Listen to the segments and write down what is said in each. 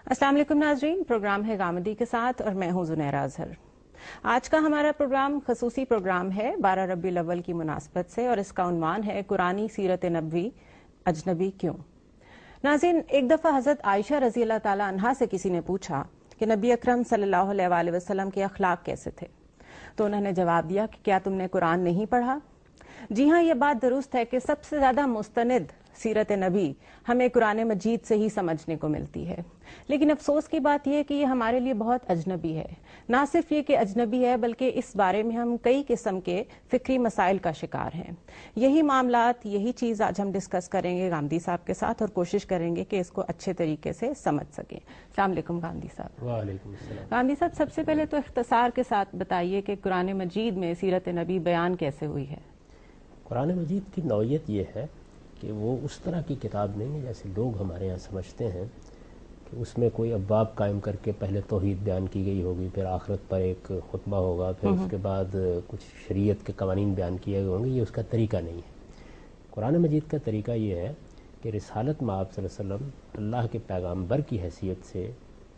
अस्सलाम वालेकुम नाजरीन, प्रोग्राम है गामदी के साथ और मैं हूं जुनैरा अजहर। आज का हमारा प्रोग्राम खसूसी प्रोग्राम है 12 रबीउल अव्वल की मुनासबत से और इसका उन्वान है कुरानी सीरत नबवी अजनबी क्यों। नाज़रीन, एक दफ़ा हज़रत आयशा रज़ी अल्लाह ताला अन्हा से किसी ने पूछा कि नबी अकरम सल्लल्लाहु अलैहि वसल्लम के अखलाक कैसे थे, तो उन्होंने जवाब दिया कि क्या तुमने कुरान नहीं पढ़ा। जी हाँ, ये बात दुरुस्त है कि सबसे ज्यादा मुस्तनिद सीरत नबी हमें कुरान मजीद से ही समझने को मिलती है, लेकिन अफसोस की बात यह है कि ये हमारे लिए बहुत अजनबी है। ना सिर्फ ये कि अजनबी है, बल्कि इस बारे में हम कई किस्म के फिक्री मसाइल का शिकार हैं। यही मामलात, यही चीज आज हम डिस्कस करेंगे गांधी साहब के साथ और कोशिश करेंगे कि इसको अच्छे तरीके से समझ सकें। अस्सलाम वालेकुम गांधी साहब। वालेकुम अस्सलाम। गांधी साहब, सबसे पहले तो इख्तिसार के साथ बताइए कि कुरान मजीद में सीरत नबी बयान कैसे हुई है। कुरान मजीद की नौयत ये है कि वो उस तरह की किताब नहीं है जैसे लोग हमारे यहाँ समझते हैं कि उसमें कोई अब्वाब कायम करके पहले तौहीद बयान की गई होगी, फिर आखिरत पर एक खुतबा होगा, फिर उसके बाद कुछ शरीयत के कवानीन बयान किए गए होंगे। ये उसका तरीका नहीं है। कुरान मजीद का तरीका ये है कि रिसालत में आप सल्लल्लाहु अलैहि वसल्लम अल्लाह के पैगम्बर की हैसियत से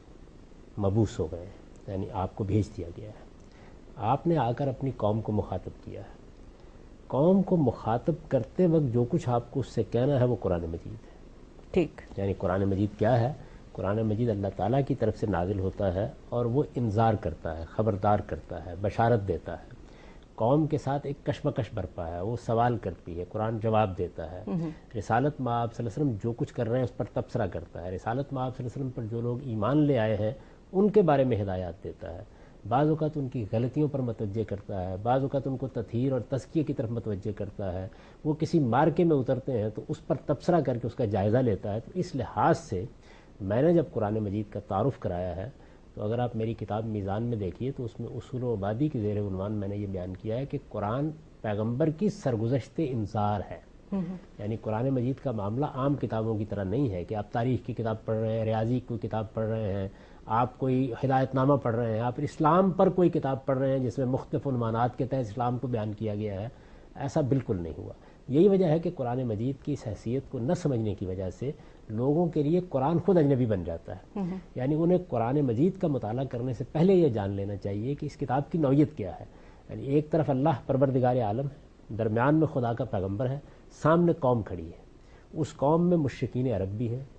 मबूस हो गए, यानी आपको भेज दिया गया है। आपने आकर अपनी कौम को मुखातब किया है। कौम को मुखातब करते वक्त जो कुछ आपको उससे कहना है वो कुरान मजीद है। ठीक, यानी कुरान मजीद क्या है? कुरान मजीद अल्लाह ताला की तरफ से नाजिल होता है और वो इंजार करता है, ख़बरदार करता है, बशारत देता है। कौम के साथ एक कशमकश बरपा है, वो सवाल करती है, कुरान जवाब देता है। रिसालत में आप सल्लल्लाहु अलैहि वसल्लम जो कुछ कर रहे हैं उस पर तबसरा करता है। रिसालत में आप सल्लल्लाहु अलैहि वसल्लम पर जो लोग ईमान ले आए हैं उनके बारे में हिदायत देता है। बाज़ औक़ात उनकी गलतियों पर मतवज्जे करता है, बाज़ औक़ात उनको तत्हीर और तज़किये की तरफ मतवज्जे करता है। वो किसी मार्के में उतरते हैं तो उस पर तबसरा करके उसका जायज़ा लेता है। तो इस लिहाज से मैंने जब कुरान मजीद का तारुफ़ कराया है, तो अगर आप मेरी किताब मीज़ान में देखिए तो उसमें उसूल व मबादी के ज़ेर उन्वान मैंने ये बयान किया है कि कुरान पैगम्बर की सरगुज़श्ते इंज़ार है। यानी कुरान मजीद का मामला आम किताबों की तरह नहीं है कि आप तारीख़ की किताब पढ़ रहे हैं, रियाजी की किताब पढ़ रहे हैं, आप कोई हिदायतनामा पढ़ रहे हैं, आप इस्लाम पर कोई किताब पढ़ रहे हैं जिसमें मुख्तलिफ उन्वानात के तहत इस्लाम को बयान किया गया है। ऐसा बिल्कुल नहीं हुआ। यही वजह है कि कुरान मजीद की इस हैसियत को न समझने की वजह से लोगों के लिए कुरान खुद अजनबी बन जाता है। यानी उन्हें कुरान मजीद का मुताला करने से पहले ये जान लेना चाहिए कि इस किताब की नौयत क्या है। यानी एक तरफ अल्लाह परवरदिगार आलम है, दरमियान में खुदा का पैगम्बर है, सामने कौम खड़ी है। उस कौम में मुश्रिकीन अरब भी हैं,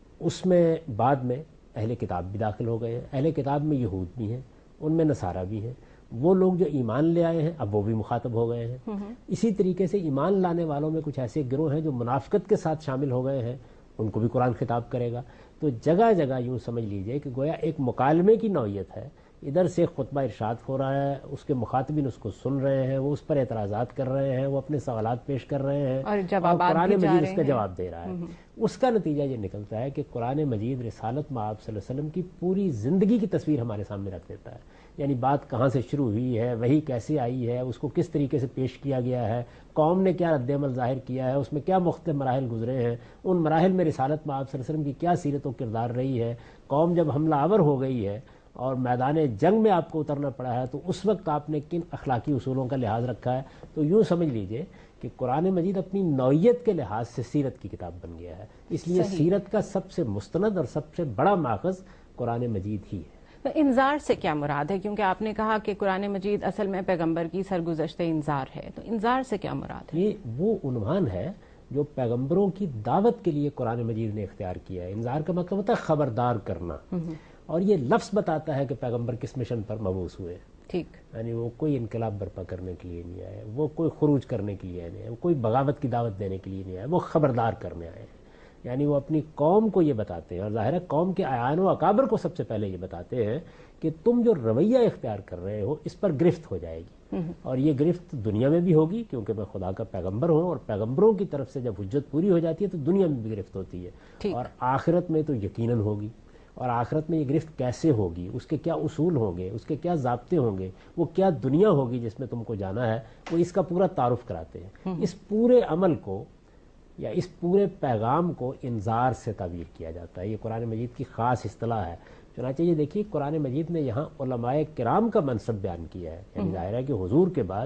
उसमें बाद में अहले किताब भी दाखिल हो गए हैं। अहले किताब में यहूद भी हैं, उनमें नसारा भी हैं। वो लोग जो ईमान ले आए हैं अब वो भी मुखातब हो गए हैं। इसी तरीके से ईमान लाने वालों में कुछ ऐसे गिरोह हैं जो मुनाफिकत के साथ शामिल हो गए हैं, उनको भी कुरान खिताब करेगा। तो जगह जगह यूँ समझ लीजिए कि गोया एक मुकालमे की नौयत है। इधर से खुतबा इरशाद हो रहा है, उसके मुखातबिन उसको सुन रहे हैं, वो उस पर एतराज़ात कर रहे हैं, वो अपने सवालात पेश कर रहे हैं और कुरान मजीद उसका जवाब दे रहा है। उसका नतीजा ये निकलता है कि कुरान मजीद रिसालत में आप सल्लल्लाहु अलैहि वसल्लम की पूरी ज़िंदगी की तस्वीर हमारे सामने रख देता है। यानी बात कहाँ से शुरू हुई है, वही कैसे आई है, उसको किस तरीके से पेश किया गया है, कौम ने क्या रद्द-ए-अमल ज़ाहिर किया है, उसमें क्या मुख्तलिफ मराहिल गुजरे हैं, उन मराहिल में रिसालत में आप सल्लल्लाहु अलैहि वसल्लम की क्या सीरत व किरदार रही है, कौम जब हमलावर हो गई है और मैदान जंग में आपको उतरना पड़ा है तो उस वक्त आपने किन अखलाकी उसूलों का लिहाज रखा है। तो यूँ समझ लीजिए कि कुरान मजीद अपनी नौयत के लिहाज से सीरत की किताब बन गया है। इसलिए सीरत का सबसे मुस्तनद और सबसे बड़ा माखज़ कुरान मजीद ही है। तो इंजार से क्या मुराद है, क्योंकि आपने कहा कि कुरान मजीद असल में पैगम्बर की सरगुज़श्ते इंजार है, तो इंजार से क्या मुराद है? ये वो उन्वान है जो पैगम्बरों की दावत के लिए कुरान मजीद ने इख्तियार किया है। इंजार का मतलब होता है खबरदार करना, और ये लफ्ज़ बताता है कि पैगम्बर किस मिशन पर मबूस हुए। ठीक, यानी वो कोई इनकलाब बर्पा करने के लिए नहीं आए, वो कोई खुरूज करने के लिए नहीं आए, वो कोई बगावत की दावत देने के लिए नहीं आए, वो खबरदार करने आए हैं। यानी वो अपनी कौम को ये बताते हैं, और ज़ाहिर है कौम के आयान व अकाबर को सबसे पहले ये बताते हैं कि तुम जो रवैया इख्तियार कर रहे हो इस पर गिरफ्त हो जाएगी, और ये गिरफ्त दुनिया में भी होगी क्योंकि मैं खुदा का पैगम्बर हूँ, और पैगम्बरों की तरफ से जब हुज्जत पूरी हो जाती है तो दुनिया में भी गिरफ्त होती है, और आखिरत में तो यकीनन होगी। और आखिरत में ये गिरफ्त कैसे होगी, उसके क्या उसूल होंगे, उसके क्या ज़ाब्ते होंगे, वो क्या दुनिया होगी जिसमें तुमको जाना है, वो इसका पूरा तारुफ कराते हैं। इस पूरे अमल को या इस पूरे पैगाम को इंजार से ताबीर किया जाता है। ये कुरान मजीद की ख़ास इस्तिलाह है। चुनांचे ये देखिए कुरान मजीद ने यहाँ उलमाए किराम का मनसब बयान किया है। यानी ज़ाहिर है कि हुजूर के बाद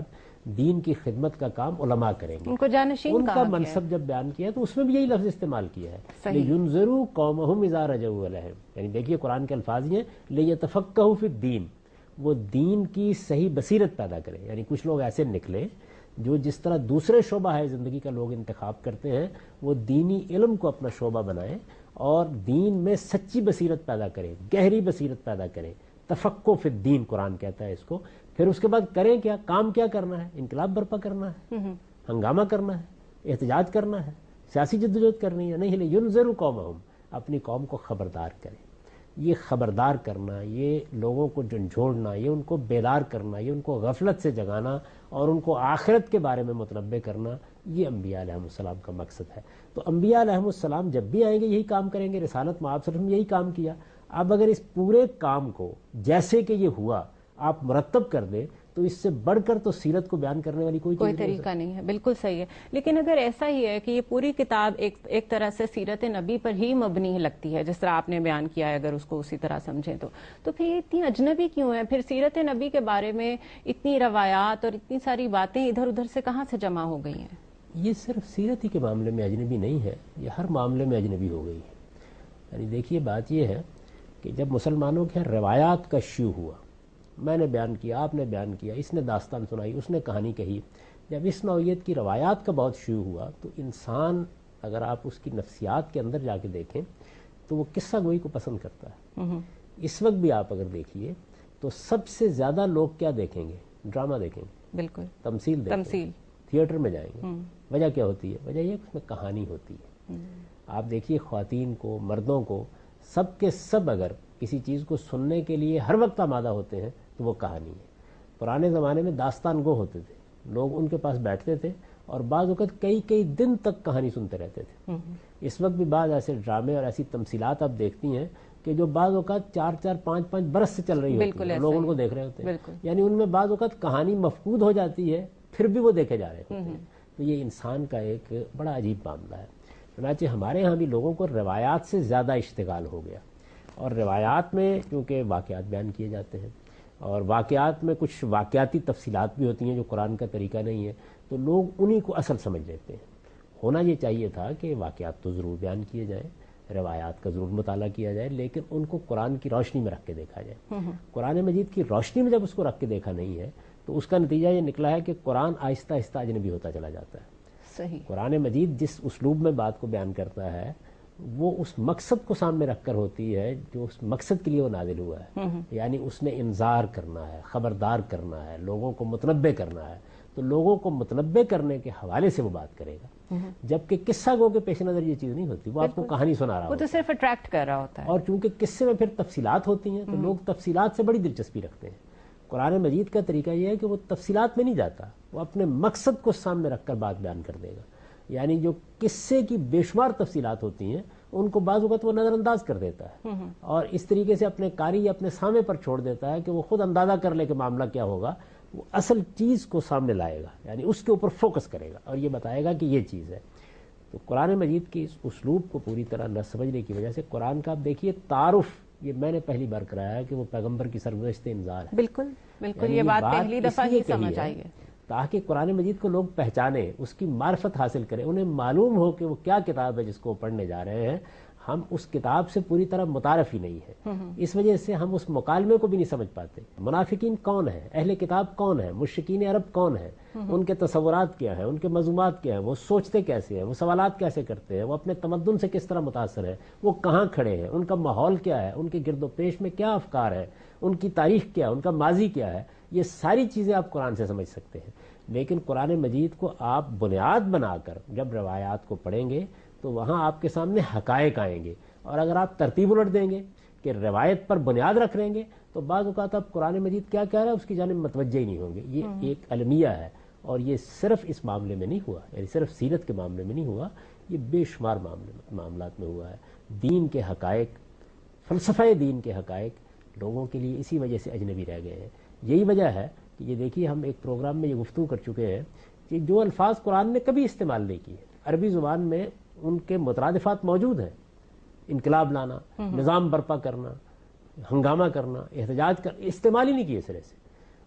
دین کی خدمت کا کام علماء کریں گے. ان کو جانشین ان کا منصب جب بیان کیا تو اس میں بھی یہی لفظ استعمال کیا ہے لِيُنذِرُوا قَوْمَهُمْ إِذَا رَجَعُوا إِلَيْهِمْ. یعنی دیکھیے قرآن کے الفاظ یہ ہیں لِيَتَفَقَّهُوا فِي الدِّينِ, وہ دین کی صحیح بصیرت پیدا کریں. یعنی کچھ لوگ ایسے نکلے جو جس طرح دوسرے شعبہ ہے زندگی کا لوگ انتخاب کرتے ہیں, وہ دینی علم کو اپنا شعبہ بنائیں اور دین میں سچی بصیرت پیدا کریں, گہری بصیرت پیدا کریں. تفقہ فی الدین قرآن کہتا ہے اس کو. پھر اس کے بعد کریں کیا, کام کیا کرنا ہے, انقلاب برپا کرنا ہے, ہنگامہ کرنا ہے, احتجاج کرنا ہے, سیاسی جدوجہد کرنی ہے, نہیں لِيُنذِرُوا قَوْمَهُمْ, اپنی قوم کو خبردار کریں. یہ خبردار کرنا, یہ لوگوں کو جھنجھوڑنا, یہ ان کو بیدار کرنا, یہ ان کو غفلت سے جگانا اور ان کو آخرت کے بارے میں متنبع کرنا, یہ انبیاء علیہ السلام کا مقصد ہے. تو انبیاء علیہ السلام جب بھی آئیں گے یہی کام کریں گے. رسالت میں آپ صلی اللہ علیہ وسلم یہی کام کیا. اب اگر اس پورے کام کو جیسے کہ یہ ہوا آپ مرتب کر دیں تو اس سے بڑھ کر تو سیرت کو بیان کرنے والی کوئی طریقہ نہیں ہے. بالکل صحیح ہے. لیکن اگر ایسا ہی ہے کہ یہ پوری کتاب ایک طرح سے سیرت نبی پر ہی مبنی لگتی ہے, جس طرح آپ نے بیان کیا ہے, اگر اس کو اسی طرح سمجھیں تو پھر یہ اتنی اجنبی کیوں ہے؟ پھر سیرت نبی کے بارے میں اتنی روایات اور اتنی ساری باتیں ادھر ادھر سے کہاں سے جمع ہو گئی ہیں؟ یہ صرف سیرت ہی کے معاملے میں اجنبی نہیں ہے, یہ ہر معاملے میں اجنبی ہو گئی ہے. یعنی دیکھیے بات یہ ہے کہ جب مسلمانوں کے روایات کا شیوع ہوا, میں نے بیان کیا, آپ نے بیان کیا, اس نے داستان سنائی, اس نے کہانی کہی, جب اس نوعیت کی روایات کا بہت شیوع ہوا تو انسان اگر آپ اس کی نفسیات کے اندر جا کے دیکھیں تو وہ قصہ گوئی کو پسند کرتا ہے. اس وقت بھی آپ اگر دیکھیے تو سب سے زیادہ لوگ کیا دیکھیں گے؟ ڈرامہ دیکھیں گے, بالکل تمثیل دیکھیں گے, تھیٹر میں جائیں گے. وجہ کیا ہوتی ہے؟ وجہ یہ کہ اس میں کہانی ہوتی ہے. آپ دیکھیے خواتین کو, مردوں کو, سب کے سب اگر کسی چیز کو سننے کے لیے ہر وقت آمادہ ہوتے ہیں تو وہ کہانی ہے. پرانے زمانے میں داستان گو ہوتے تھے, لوگ ان کے پاس بیٹھتے تھے اور بعض اوقات کئی دن تک کہانی سنتے رہتے تھے. اس وقت بھی بعض ایسے ڈرامے اور ایسی تمثیلات آپ دیکھتی ہیں کہ جو بعض اوقات 4 5 برس سے چل رہی ہوتی ہے, لوگ ان کو دیکھ رہے ہوتے ہیں. یعنی ان میں بعض اوقات کہانی مفقود ہو جاتی ہے, پھر بھی وہ دیکھے جا رہے ہوتے ہیں. تو یہ انسان کا ایک بڑا عجیب معاملہ ہے. چنانچہ ہمارے ہاں بھی لوگوں کو روایات سے زیادہ اشتغال ہو گیا, اور روایات میں کیونکہ واقعات بیان کیے جاتے ہیں اور واقعات میں کچھ واقعاتی تفصیلات بھی ہوتی ہیں جو قرآن کا طریقہ نہیں ہے, تو لوگ انہی کو اصل سمجھ لیتے ہیں. ہونا یہ چاہیے تھا کہ واقعات تو ضرور بیان کیے جائیں, روایات کا ضرور مطالعہ کیا جائے, لیکن ان کو قرآن کی روشنی میں رکھ کے دیکھا جائے. قرآن مجید کی روشنی میں جب اس کو رکھ کے دیکھا نہیں ہے تو اس کا نتیجہ یہ نکلا ہے کہ قرآن آہستہ آہستہ اجنبی ہوتا چلا جاتا ہے. صحیح. قرآن مجید جس اسلوب میں بات کو بیان کرتا ہے وہ اس مقصد کو سامنے رکھ کر ہوتی ہے جو اس مقصد کے لیے وہ نازل ہوا ہے. یعنی اس نے انذار کرنا ہے, خبردار کرنا ہے, لوگوں کو متنبع کرنا ہے. تو لوگوں کو متنبع کرنے کے حوالے سے وہ بات کرے گا, جبکہ قصہ گو کے پیش نظر یہ چیز نہیں ہوتی. وہ آپ کو کہانی سنا رہا ہوتا ہے, وہ تو صرف اٹریکٹ کر رہا ہوتا ہے. اور چونکہ قصے میں پھر تفصیلات ہوتی ہیں تو لوگ تفصیلات سے بڑی دلچسپی رکھتے ہیں. قرآن مجید کا طریقہ یہ ہے کہ وہ تفصیلات میں نہیں جاتا, وہ اپنے مقصد کو سامنے رکھ کر بات بیان کر دے گا. یعنی جو قصے کی بے شمار تفصیلات ہوتی ہیں ان کو بعض اوقات وہ نظر انداز کر دیتا ہے اور اس طریقے سے اپنے قاری یا اپنے سامنے پر چھوڑ دیتا ہے کہ وہ خود اندازہ کر لے کہ معاملہ کیا ہوگا. وہ اصل چیز کو سامنے لائے گا, یعنی اس کے اوپر فوکس کرے گا اور یہ بتائے گا کہ یہ چیز ہے. تو قرآن مجید کی اس اسلوب کو پوری طرح نہ سمجھنے کی وجہ سے قرآن کا آپ دیکھیے تعارف, یہ میں نے پہلی بار کرایا ہے کہ وہ پیغمبر کی سرگزشت انذار ہے. بالکل بالکل, یہ بات پہلی دفعہ ہی سمجھ آئی ہے تاکہ قرآن مجید کو لوگ پہچانیں, اس کی معرفت حاصل کریں, انہیں معلوم ہو کہ وہ کیا کتاب ہے جس کو پڑھنے جا رہے ہیں. ہم اس کتاب سے پوری طرح متعارف ہی نہیں ہے, اس وجہ سے ہم اس مکالمے کو بھی نہیں سمجھ پاتے. منافقین کون ہیں, اہل کتاب کون ہیں, مشرکین عرب کون ہیں, ان کے تصورات کیا ہیں, ان کے مضمومات کیا ہیں, وہ سوچتے کیسے ہیں, وہ سوالات کیسے کرتے ہیں, وہ اپنے تمدن سے کس طرح متاثر ہیں, وہ کہاں کھڑے ہیں, ان کا ماحول کیا ہے, ان کے گرد و پیش میں کیا افکار ہے, ان کی تاریخ کیا ہے, ان کا ماضی کیا ہے. یہ ساری چیزیں آپ قرآن سے سمجھ سکتے ہیں. لیکن قرآن مجید کو آپ بنیاد بنا کر جب روایات کو پڑھیں گے تو وہاں آپ کے سامنے حقائق آئیں گے, اور اگر آپ ترتیب الٹ دیں گے کہ روایت پر بنیاد رکھ لیں گے تو بعض اوقات آپ قرآن مجید کیا کہہ رہا ہے اس کی جانب متوجہ ہی نہیں ہوں گے. یہ ایک المیہ ہے, اور یہ صرف اس معاملے میں نہیں ہوا, یعنی صرف سیرت کے معاملے میں نہیں ہوا, یہ بے شمار معاملات میں ہوا ہے. دین کے حقائق, فلسفہ دین کے حقائق لوگوں کے لیے اسی وجہ سے اجنبی رہ گئے ہیں. یہی وجہ ہے کہ یہ دیکھیے ہم ایک پروگرام میں یہ گفتگو کر چکے ہیں کہ جو الفاظ قرآن نے کبھی استعمال نہیں کیے, عربی زبان میں ان کے مترادفات موجود ہیں. انقلاب لانا, نظام برپا کرنا, ہنگامہ کرنا, احتجاج کرنا, استعمال ہی نہیں کیے سرے سے.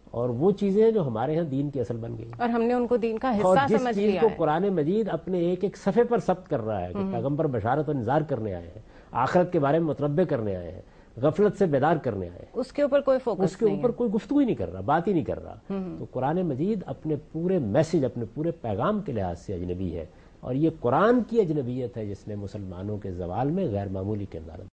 اور وہ چیزیں ہیں جو ہمارے ہاں دین کی اصل بن گئی اور ہم نے ان کو دین کا اور حصہ جس سمجھ چیز لیا کو ہے۔ قرآن مجید اپنے ایک ایک صفحے پر ثبت کر رہا ہے کہ پیغمبر بشارت و انذار کرنے آئے ہیں، آخرت کے بارے میں متنبع کرنے آئے ہیں، غفلت سے بیدار کرنے آئے ہیں، اس کے اوپر کوئی اس فوکس کے نہیں اوپر کوئی گفتگو ہی نہیں کر رہا، بات ہی نہیں کر رہا۔ تو قرآن مجید اپنے پورے میسج، اپنے پورے پیغام کے لحاظ سے اجنبی ہے، اور یہ قرآن کی اجنبیت ہے جس نے مسلمانوں کے زوال میں غیر معمولی کردار